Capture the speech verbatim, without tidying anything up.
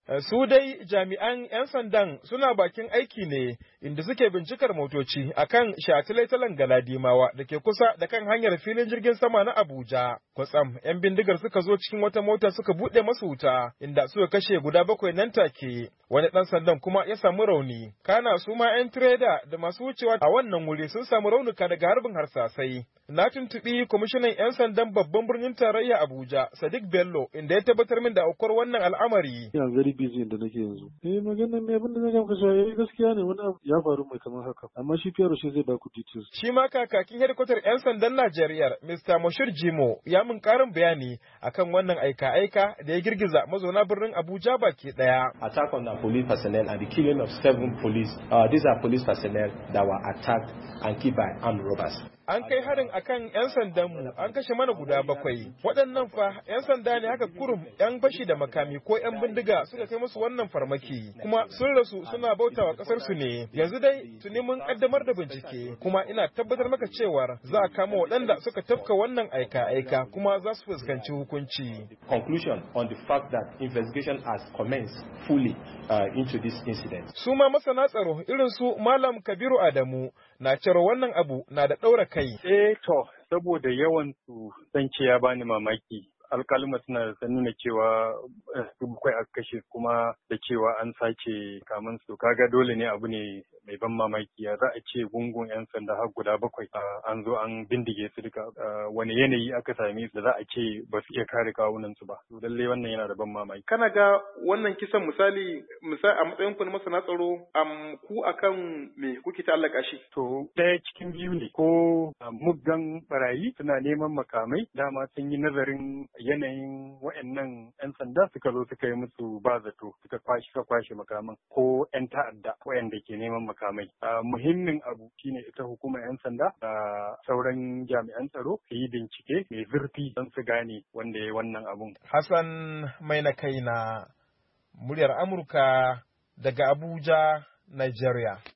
Su dai jami'an 'yan sandan suna bakin aiki ne inda suke bincikar motoci akan shataletalen Galadimawa da ke kusa da kan hanyar filin jirgin sama na Abuja. Kwatsam 'yan bindigar suka zo cikin wata mota suka buɗe masu wuta inda suka kashe guda bakwai nan take. Wani ɗan sandan kuma ya samu rauni. Kana su ma 'yan tireda da masu wucewa a wannan wuri sun samu raunuka daga harbin harsasai. Na tuntuɓi kwamishinan 'yan sandan babban birnin tarayya Abuja, Sadiq Bello, inda ya tabbatar min da aukuwar wannan al'amari. Ina very busy inda nake yanzu. Eh magana ne abin da zan gamka cewa yayi gaskiya ne wani abu ya faru mai kamar haka. Amma shi Pierre shi zai ba ku details. Shi ma kakakin hedikwatar 'yan sandan Najeriya, Mister Moshir Jimo, ya min ƙarin bayani akan wannan aika-aika da ya girgiza mazauna birnin Abuja baki ɗaya. Attack on the police personnel and the killing of seven police. Uh, these are police personnel that were attacked and killed by armed robbers. An kai harin akan 'yan sandanmu an kashe mana guda bakwai. Waɗannan fa 'yan sanda ne haka kurum 'yan fashi da makami ko 'yan bindiga suka kai musu wannan farmaki. Kuma sun rasu suna bautawa ƙasar su ne. Yanzu dai tuni mun ƙaddamar da bincike kuma ina tabbatar maka cewar za a kama waɗanda suka tafka wannan aika-aika kuma za su fuskanci hukunci. Conclusion on the fact that investigation has commenced fully uh, into this incident. Su ma masana tsaro irin su Malam Kabiru Adamu na cewa wannan abu na da ɗaura kai. Eh to, saboda yawan su san ce ya bani mamaki. Alkalima suna da nuna cewa su bakwai aka kashe kuma da cewa an sace kaman su kaga dole ne abu ne mai ban mamaki ya za a ce gungun yan sanda har guda bakwai an zo an bindige su duka wani yanayi aka same su da za a ce ba su iya kare kawunan su ba to lalle wannan yana da ban mamaki. Kana ga wannan kisan misali misali a matsayin ku na masana tsaro am ku akan me kuke ta'allaka shi? To ɗaya cikin biyu ne ko muggan barayi suna neman makamai dama sun yi nazarin yanayin waɗannan 'yan sanda suka zo suka yi musu ba zato suka kwashe suka kwashe makaman ko 'yan ta'adda waɗanda ke neman makamai. Muhimmin abu shine ita hukumar 'yan sanda da sauran jami'an tsaro su yi bincike mai zurfi don su gane wanda ya yi wannan abun. Hassan mai na kaina muryar Amurka daga Abuja, Nigeria.